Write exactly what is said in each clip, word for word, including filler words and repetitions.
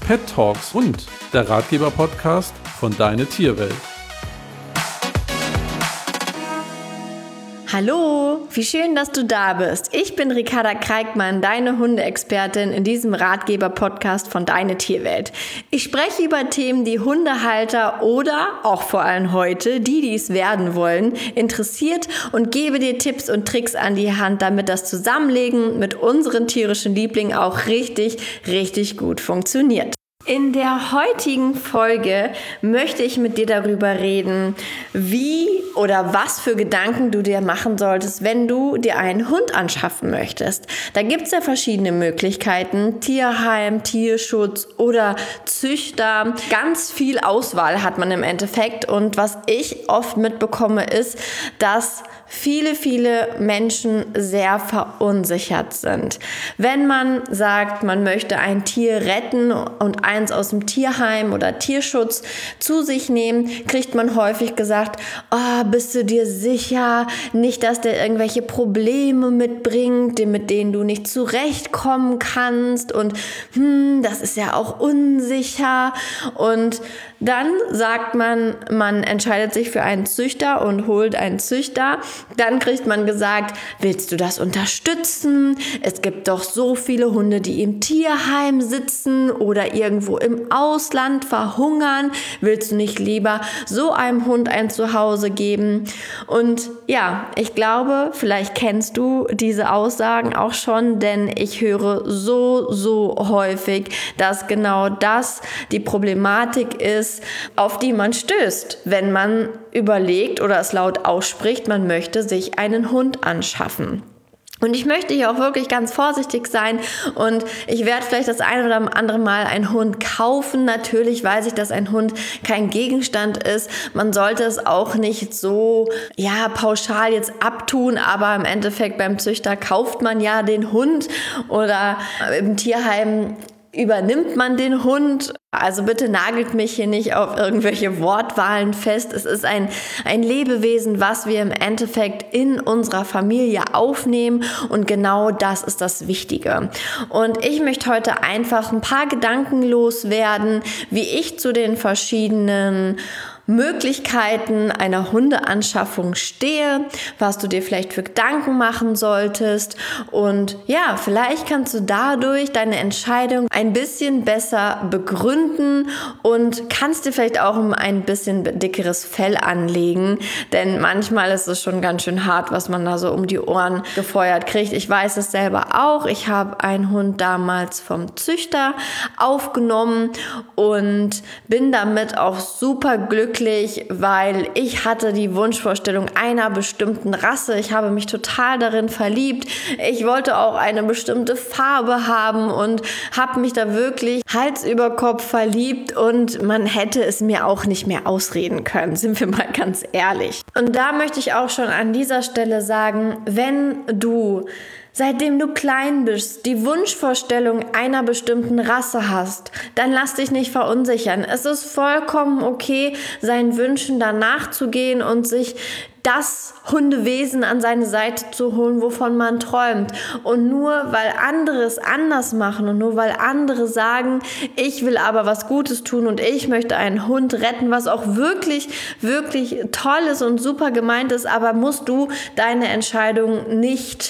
Pet Talks und der Ratgeber-Podcast von Deine Tierwelt. Hallo, wie schön, dass du da bist. Ich bin Ricarda Kreikmann, deine Hundeexpertin in diesem Ratgeber-Podcast von Deine Tierwelt. Ich spreche über Themen, die Hundehalter oder auch vor allem heute, die dies werden wollen, interessiert und gebe dir Tipps und Tricks an die Hand, damit das Zusammenlegen mit unseren tierischen Lieblingen auch richtig, richtig gut funktioniert. In der heutigen Folge möchte ich mit dir darüber reden, wie oder was für Gedanken du dir machen solltest, wenn du dir einen Hund anschaffen möchtest. Da gibt es ja verschiedene Möglichkeiten, Tierheim, Tierschutz oder Züchter. Ganz viel Auswahl hat man im Endeffekt und was ich oft mitbekomme ist, dass viele, viele Menschen sehr verunsichert sind. Wenn man sagt, man möchte ein Tier retten und eins aus dem Tierheim oder Tierschutz zu sich nehmen, kriegt man häufig gesagt, oh, bist du dir sicher, nicht, dass der irgendwelche Probleme mitbringt, mit denen du nicht zurechtkommen kannst und hm, das ist ja auch unsicher. Und dann sagt man, man entscheidet sich für einen Züchter und holt einen Züchter. Dann kriegt man gesagt, willst du das unterstützen? Es gibt doch so viele Hunde, die im Tierheim sitzen oder irgendwo im Ausland verhungern. Willst du nicht lieber so einem Hund ein Zuhause geben? Und ja, ich glaube, vielleicht kennst du diese Aussagen auch schon, denn ich höre so, so häufig, dass genau das die Problematik ist, auf die man stößt, wenn man überlegt oder es laut ausspricht, man möchte sich einen Hund anschaffen. Und ich möchte hier auch wirklich ganz vorsichtig sein und ich werde vielleicht das ein oder andere Mal einen Hund kaufen. Natürlich weiß ich, dass ein Hund kein Gegenstand ist. Man sollte es auch nicht so, ja, pauschal jetzt abtun, aber im Endeffekt beim Züchter kauft man ja den Hund oder im Tierheim übernimmt man den Hund. Also bitte nagelt mich hier nicht auf irgendwelche Wortwahlen fest. Es ist ein, ein Lebewesen, was wir im Endeffekt in unserer Familie aufnehmen und genau das ist das Wichtige. Und ich möchte heute einfach ein paar Gedanken loswerden, wie ich zu den verschiedenen Möglichkeiten einer Hundeanschaffung stehe, was du dir vielleicht für Gedanken machen solltest und ja, vielleicht kannst du dadurch deine Entscheidung ein bisschen besser begründen und kannst dir vielleicht auch ein bisschen dickeres Fell anlegen, denn manchmal ist es schon ganz schön hart, was man da so um die Ohren gefeuert kriegt. Ich weiß es selber auch, ich habe einen Hund damals vom Züchter aufgenommen und bin damit auch super glücklich, weil ich hatte die Wunschvorstellung einer bestimmten Rasse. Ich habe mich total darin verliebt. Ich wollte auch eine bestimmte Farbe haben und habe mich da wirklich Hals über Kopf verliebt und man hätte es mir auch nicht mehr ausreden können, sind wir mal ganz ehrlich. Und da möchte ich auch schon an dieser Stelle sagen, wenn du seitdem du klein bist, die Wunschvorstellung einer bestimmten Rasse hast, dann lass dich nicht verunsichern. Es ist vollkommen okay, seinen Wünschen danach zu gehen und sich das Hundewesen an seine Seite zu holen, wovon man träumt. Und nur weil andere es anders machen und nur weil andere sagen, ich will aber was Gutes tun und ich möchte einen Hund retten, was auch wirklich, wirklich toll ist und super gemeint ist, aber musst du deine Entscheidung nicht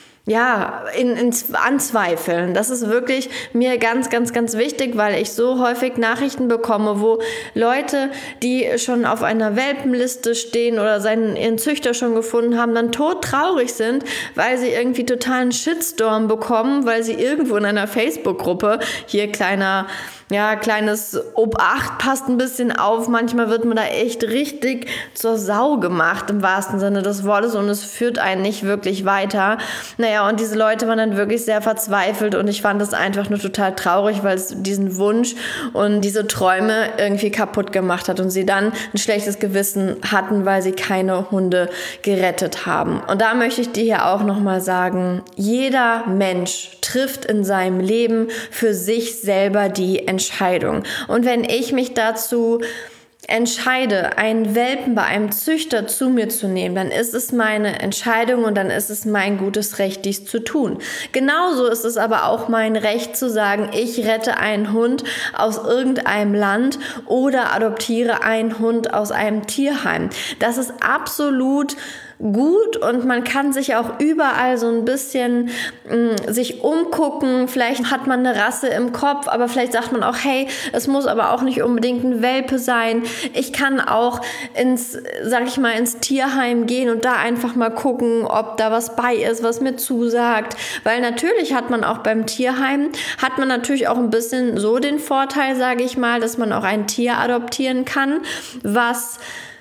Ja, in, ins Anzweifeln. Das ist wirklich mir ganz, ganz, ganz wichtig, weil ich so häufig Nachrichten bekomme, wo Leute, die schon auf einer Welpenliste stehen oder seinen, ihren Züchter schon gefunden haben, dann todtraurig sind, weil sie irgendwie totalen Shitstorm bekommen, weil sie irgendwo in einer Facebook-Gruppe, hier kleiner, ja, kleines Obacht, passt ein bisschen auf, manchmal wird man da echt richtig zur Sau gemacht, im wahrsten Sinne des Wortes und es führt einen nicht wirklich weiter. Naja, und diese Leute waren dann wirklich sehr verzweifelt und ich fand das einfach nur total traurig, weil es diesen Wunsch und diese Träume irgendwie kaputt gemacht hat und sie dann ein schlechtes Gewissen hatten, weil sie keine Hunde gerettet haben. Und da möchte ich dir hier auch nochmal sagen, jeder Mensch trifft in seinem Leben für sich selber die Entscheidung. Und wenn ich mich dazu entscheide, einen Welpen bei einem Züchter zu mir zu nehmen, dann ist es meine Entscheidung und dann ist es mein gutes Recht, dies zu tun. Genauso ist es aber auch mein Recht zu sagen, ich rette einen Hund aus irgendeinem Land oder adoptiere einen Hund aus einem Tierheim. Das ist absolut gut und man kann sich auch überall so ein bisschen mh, sich umgucken. Vielleicht hat man eine Rasse im Kopf, aber vielleicht sagt man auch, hey, es muss aber auch nicht unbedingt ein Welpe sein. Ich kann auch ins, sag ich mal, ins Tierheim gehen und da einfach mal gucken, ob da was bei ist, was mir zusagt. Weil natürlich hat man auch beim Tierheim, hat man natürlich auch ein bisschen so den Vorteil, sage ich mal, dass man auch ein Tier adoptieren kann, was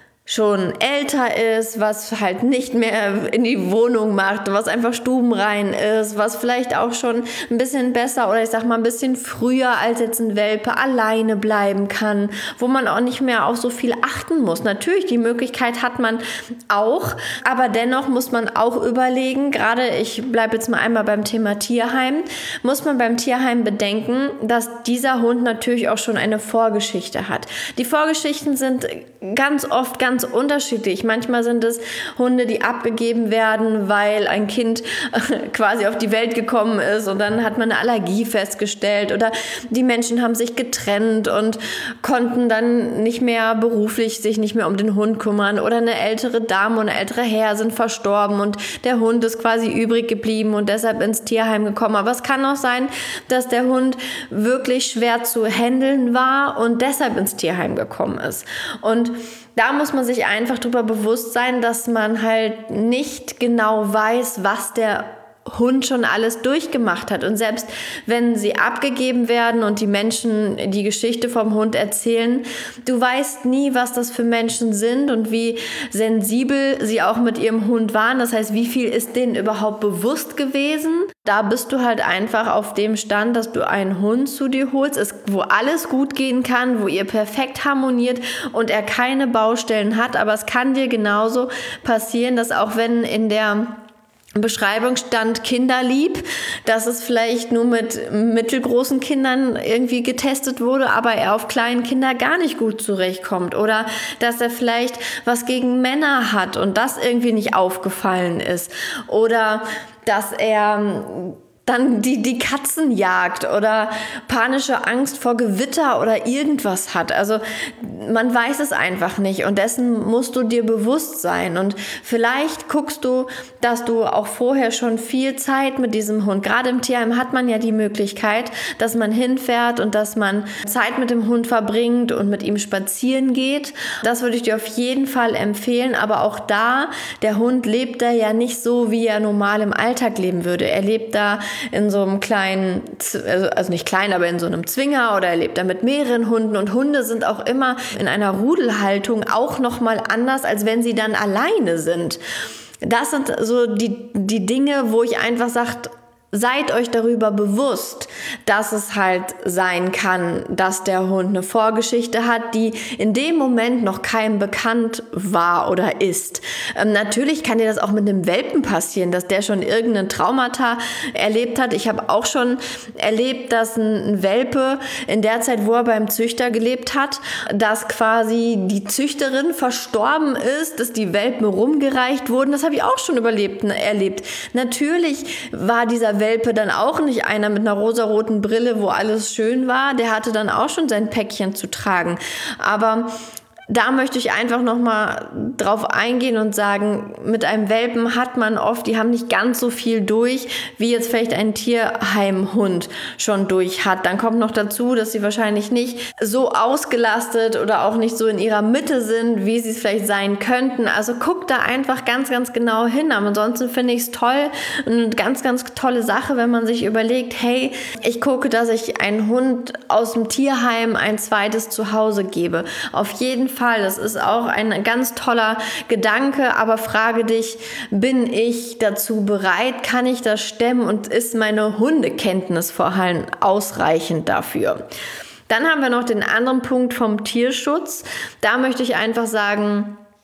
schon älter ist, was halt nicht mehr in die Wohnung macht, was einfach stubenrein ist, was vielleicht auch schon ein bisschen besser oder ich sag mal ein bisschen früher als jetzt ein Welpe alleine bleiben kann, wo man auch nicht mehr auf so viel achten muss. Natürlich, die Möglichkeit hat man auch, aber dennoch muss man auch überlegen, gerade ich bleibe jetzt mal einmal beim Thema Tierheim, muss man beim Tierheim bedenken, dass dieser Hund natürlich auch schon eine Vorgeschichte hat. Die Vorgeschichten sind ganz oft ganz unterschiedlich. Manchmal sind es Hunde, die abgegeben werden, weil ein Kind quasi auf die Welt gekommen ist und dann hat man eine Allergie festgestellt oder die Menschen haben sich getrennt und konnten dann nicht mehr beruflich sich nicht mehr um den Hund kümmern oder eine ältere Dame und ein älterer Herr sind verstorben und der Hund ist quasi übrig geblieben und deshalb ins Tierheim gekommen. Aber es kann auch sein, dass der Hund wirklich schwer zu handeln war und deshalb ins Tierheim gekommen ist. Und da muss man sich einfach darüber bewusst sein, dass man halt nicht genau weiß, was der Hund schon alles durchgemacht hat. Und selbst wenn sie abgegeben werden und die Menschen die Geschichte vom Hund erzählen, du weißt nie, was das für Menschen sind und wie sensibel sie auch mit ihrem Hund waren. Das heißt, wie viel ist denen überhaupt bewusst gewesen? Da bist du halt einfach auf dem Stand, dass du einen Hund zu dir holst, wo alles gut gehen kann, wo ihr perfekt harmoniert und er keine Baustellen hat. Aber es kann dir genauso passieren, dass auch wenn in der Beschreibung stand kinderlieb, dass es vielleicht nur mit mittelgroßen Kindern irgendwie getestet wurde, aber er auf kleinen Kinder gar nicht gut zurechtkommt oder dass er vielleicht was gegen Männer hat und das irgendwie nicht aufgefallen ist oder dass er dann die, die Katzen jagt oder panische Angst vor Gewitter oder irgendwas hat. Also man weiß es einfach nicht und dessen musst du dir bewusst sein. Und vielleicht guckst du, dass du auch vorher schon viel Zeit mit diesem Hund, gerade im Tierheim hat man ja die Möglichkeit, dass man hinfährt und dass man Zeit mit dem Hund verbringt und mit ihm spazieren geht. Das würde ich dir auf jeden Fall empfehlen, aber auch da, der Hund lebt da ja nicht so, wie er normal im Alltag leben würde. Er lebt da in so einem kleinen, also nicht klein, aber in so einem Zwinger oder er lebt da mit mehreren Hunden und Hunde sind auch immer in einer Rudelhaltung auch nochmal anders, als wenn sie dann alleine sind. Das sind so die, die Dinge, wo ich einfach sage, seid euch darüber bewusst, dass es halt sein kann, dass der Hund eine Vorgeschichte hat, die in dem Moment noch keinem bekannt war oder ist. Ähm, natürlich kann dir das auch mit einem Welpen passieren, dass der schon irgendein Traumata erlebt hat. Ich habe auch schon erlebt, dass ein Welpe in der Zeit, wo er beim Züchter gelebt hat, dass quasi die Züchterin verstorben ist, dass die Welpen rumgereicht wurden. Das habe ich auch schon überlebt, erlebt. Natürlich war dieser Welpe dann auch nicht einer mit einer rosaroten Brille, wo alles schön war. Der hatte dann auch schon sein Päckchen zu tragen. Aber da möchte ich einfach nochmal drauf eingehen und sagen, mit einem Welpen hat man oft, die haben nicht ganz so viel durch, wie jetzt vielleicht ein Tierheimhund schon durch hat. Dann kommt noch dazu, dass sie wahrscheinlich nicht so ausgelastet oder auch nicht so in ihrer Mitte sind, wie sie es vielleicht sein könnten. Also guckt da einfach ganz, ganz genau hin. Aber ansonsten finde ich es toll, eine ganz, ganz tolle Sache, wenn man sich überlegt, hey, ich gucke, dass ich einen Hund aus dem Tierheim ein zweites Zuhause gebe. Auf jeden Fall. Das ist auch ein ganz toller Gedanke, aber frage dich, bin ich dazu bereit? Kann ich das stemmen und ist meine Hundekenntnis vor allem ausreichend dafür? Dann haben wir noch den anderen Punkt vom Tierschutz. Da möchte ich einfach sagen,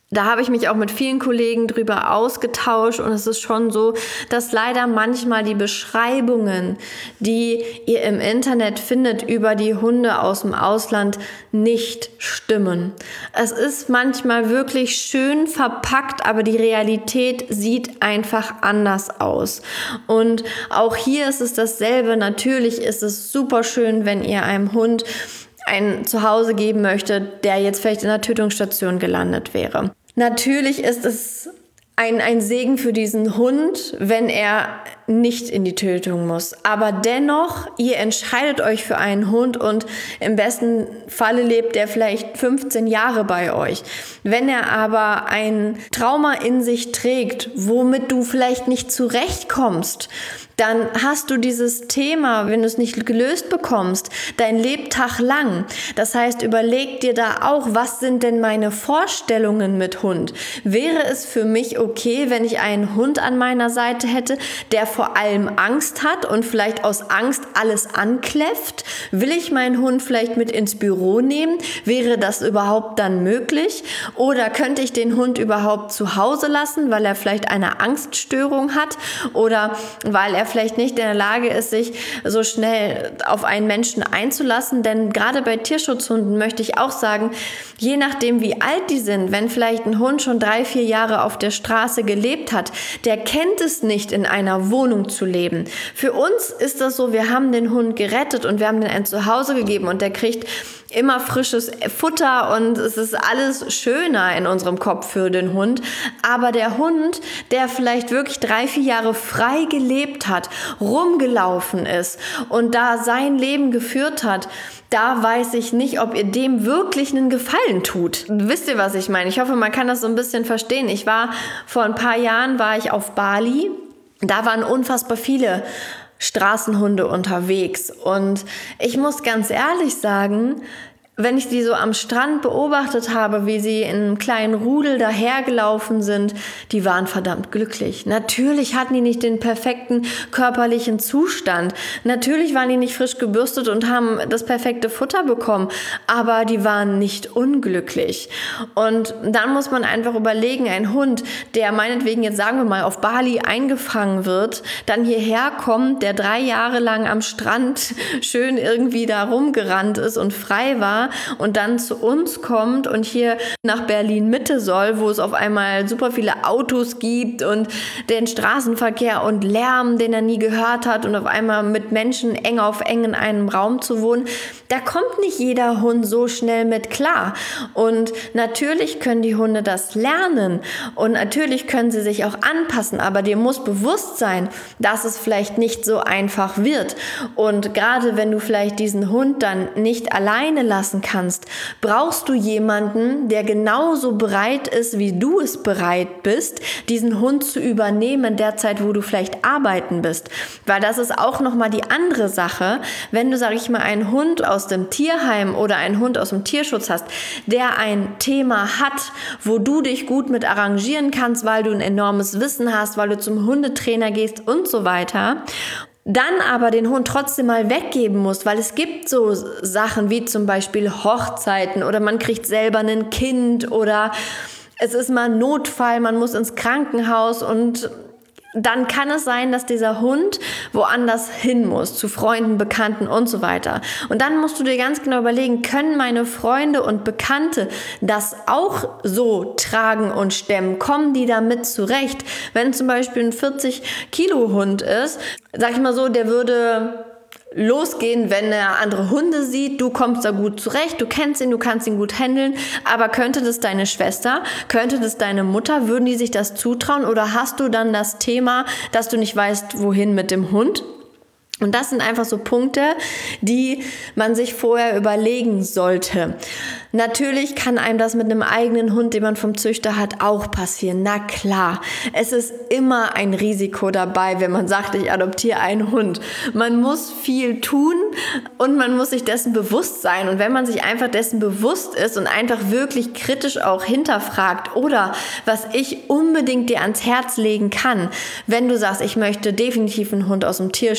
Da habe ich mich auch mit vielen Kollegen drüber ausgetauscht und es ist schon so, dass leider manchmal die Beschreibungen, die ihr im Internet findet über die Hunde aus dem Ausland, nicht stimmen. Es ist manchmal wirklich schön verpackt, aber die Realität sieht einfach anders aus. Und auch hier ist es dasselbe. Natürlich ist es super schön, wenn ihr einem Hund ein Zuhause geben möchte, der jetzt vielleicht in einer Tötungsstation gelandet wäre. Natürlich ist es ein, ein Segen für diesen Hund, wenn er nicht in die Tötung muss. Aber dennoch, ihr entscheidet euch für einen Hund und im besten Falle lebt er vielleicht fünfzehn Jahre bei euch. Wenn er aber ein Trauma in sich trägt, womit du vielleicht nicht zurechtkommst, dann hast du dieses Thema, wenn du es nicht gelöst bekommst, dein Lebtag lang. Das heißt, überleg dir da auch, was sind denn meine Vorstellungen mit Hund? Wäre es für mich okay, wenn ich einen Hund an meiner Seite hätte, der vor allem Angst hat und vielleicht aus Angst alles ankläfft? Will ich meinen Hund vielleicht mit ins Büro nehmen? Wäre das überhaupt dann möglich? Oder könnte ich den Hund überhaupt zu Hause lassen, weil er vielleicht eine Angststörung hat oder weil er vielleicht nicht in der Lage ist, sich so schnell auf einen Menschen einzulassen? Denn gerade bei Tierschutzhunden möchte ich auch sagen, je nachdem wie alt die sind, wenn vielleicht ein Hund schon drei, vier Jahre auf der Straße gelebt hat, der kennt es nicht, in einer Wohnung zu leben. Für uns ist das so, wir haben den Hund gerettet und wir haben den ein Zuhause gegeben und der kriegt immer frisches Futter und es ist alles schöner in unserem Kopf für den Hund. Aber der Hund, der vielleicht wirklich drei, vier Jahre frei gelebt hat, rumgelaufen ist und da sein Leben geführt hat, da weiß ich nicht, ob ihr dem wirklich einen Gefallen tut. Wisst ihr, was ich meine? Ich hoffe, man kann das so ein bisschen verstehen. Ich war, vor ein paar Jahren war ich auf Bali. Da waren unfassbar viele Straßenhunde unterwegs. Und ich muss ganz ehrlich sagen, wenn ich die so am Strand beobachtet habe, wie sie in einem kleinen Rudel dahergelaufen sind, die waren verdammt glücklich. Natürlich hatten die nicht den perfekten körperlichen Zustand. Natürlich waren die nicht frisch gebürstet und haben das perfekte Futter bekommen, aber die waren nicht unglücklich. Und dann muss man einfach überlegen, ein Hund, der meinetwegen jetzt sagen wir mal auf Bali eingefangen wird, dann hierher kommt, der drei Jahre lang am Strand schön irgendwie da rumgerannt ist und frei war, und dann zu uns kommt und hier nach Berlin-Mitte soll, wo es auf einmal super viele Autos gibt und den Straßenverkehr und Lärm, den er nie gehört hat und auf einmal mit Menschen eng auf eng in einem Raum zu wohnen, da kommt nicht jeder Hund so schnell mit klar. Und natürlich können die Hunde das lernen und natürlich können sie sich auch anpassen, aber dir muss bewusst sein, dass es vielleicht nicht so einfach wird. Und gerade wenn du vielleicht diesen Hund dann nicht alleine lassen kannst, brauchst du jemanden, der genauso bereit ist, wie du es bereit bist, diesen Hund zu übernehmen, derzeit, wo du vielleicht arbeiten bist. Weil das ist auch nochmal die andere Sache, wenn du, sag ich mal, einen Hund aus dem Tierheim oder einen Hund aus dem Tierschutz hast, der ein Thema hat, wo du dich gut mit arrangieren kannst, weil du ein enormes Wissen hast, weil du zum Hundetrainer gehst und so weiter, dann aber den Hund trotzdem mal weggeben musst, weil es gibt so Sachen wie zum Beispiel Hochzeiten oder man kriegt selber ein Kind oder es ist mal ein Notfall, man muss ins Krankenhaus und dann kann es sein, dass dieser Hund woanders hin muss, zu Freunden, Bekannten und so weiter. Und dann musst du dir ganz genau überlegen, können meine Freunde und Bekannte das auch so tragen und stemmen? Kommen die damit zurecht? Wenn zum Beispiel ein vierzig Kilo Hund ist, sag ich mal so, der würde losgehen, wenn er andere Hunde sieht, du kommst da gut zurecht, du kennst ihn, du kannst ihn gut handeln, aber könnte das deine Schwester, könnte das deine Mutter, würden die sich das zutrauen oder hast du dann das Thema, dass du nicht weißt, wohin mit dem Hund? Und das sind einfach so Punkte, die man sich vorher überlegen sollte. Natürlich kann einem das mit einem eigenen Hund, den man vom Züchter hat, auch passieren. Na klar, es ist immer ein Risiko dabei, wenn man sagt, ich adoptiere einen Hund. Man muss viel tun und man muss sich dessen bewusst sein. Und wenn man sich einfach dessen bewusst ist und einfach wirklich kritisch auch hinterfragt oder was ich unbedingt dir ans Herz legen kann, wenn du sagst, ich möchte definitiv einen Hund aus dem Tierschutz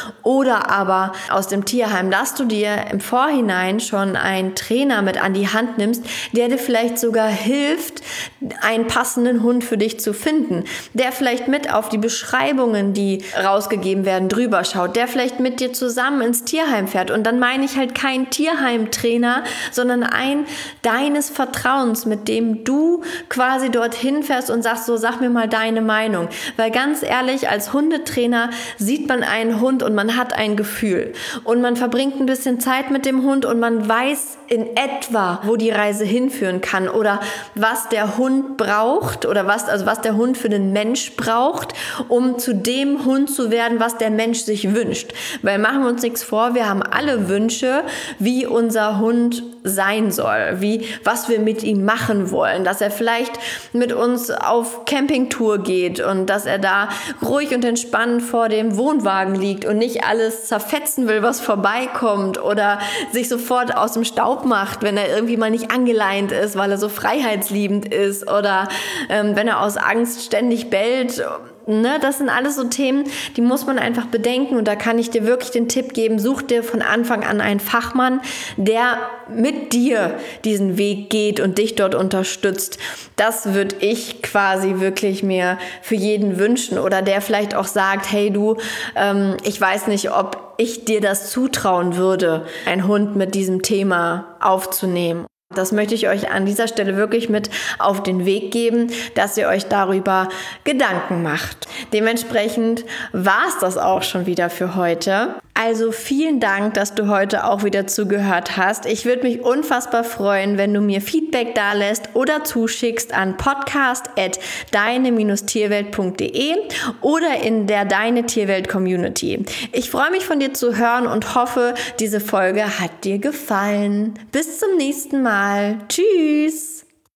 oder aber aus dem Tierheim, dass du dir im Vorhinein schon einen Trainer mit an die Hand nimmst, der dir vielleicht sogar hilft, einen passenden Hund für dich zu finden, der vielleicht mit auf die Beschreibungen, die rausgegeben werden, drüber schaut, der vielleicht mit dir zusammen ins Tierheim fährt. Und dann meine ich halt keinen Tierheimtrainer, sondern ein deines Vertrauens, mit dem du quasi dorthin fährst und sagst, so, sag mir mal deine Meinung. Weil ganz ehrlich, als Hundetrainer sieht man einen Hund und man hat ein Gefühl. Und man verbringt ein bisschen Zeit mit dem Hund und man weiß in etwa, wo die Reise hinführen kann oder was der Hund braucht oder was, also was der Hund für den Mensch braucht, um zu dem Hund zu werden, was der Mensch sich wünscht. Weil machen wir uns nichts vor, wir haben alle Wünsche, wie unser Hund sein soll, wie, was wir mit ihm machen wollen, dass er vielleicht mit uns auf Campingtour geht und dass er da ruhig und entspannt vor dem Wohnwagen liegt und nicht alles zerfetzen will, was vorbeikommt oder sich sofort aus dem Staub macht, wenn er irgendwie mal nicht angeleint ist, weil er so freiheitsliebend ist oder ähm, wenn er aus Angst ständig bellt. Ne, das sind alles so Themen, die muss man einfach bedenken und da kann ich dir wirklich den Tipp geben, such dir von Anfang an einen Fachmann, der mit dir diesen Weg geht und dich dort unterstützt. Das würde ich quasi wirklich mir für jeden wünschen oder der vielleicht auch sagt, hey du, ähm, ich weiß nicht, ob ich dir das zutrauen würde, einen Hund mit diesem Thema aufzunehmen. Das möchte ich euch an dieser Stelle wirklich mit auf den Weg geben, dass ihr euch darüber Gedanken macht. Dementsprechend war es das auch schon wieder für heute. Also vielen Dank, dass du heute auch wieder zugehört hast. Ich würde mich unfassbar freuen, wenn du mir Feedback dalässt oder zuschickst an podcast at deine Tierwelt punkt de oder in der Deine Tierwelt Community. Ich freue mich von dir zu hören und hoffe, diese Folge hat dir gefallen. Bis zum nächsten Mal. Tschüss!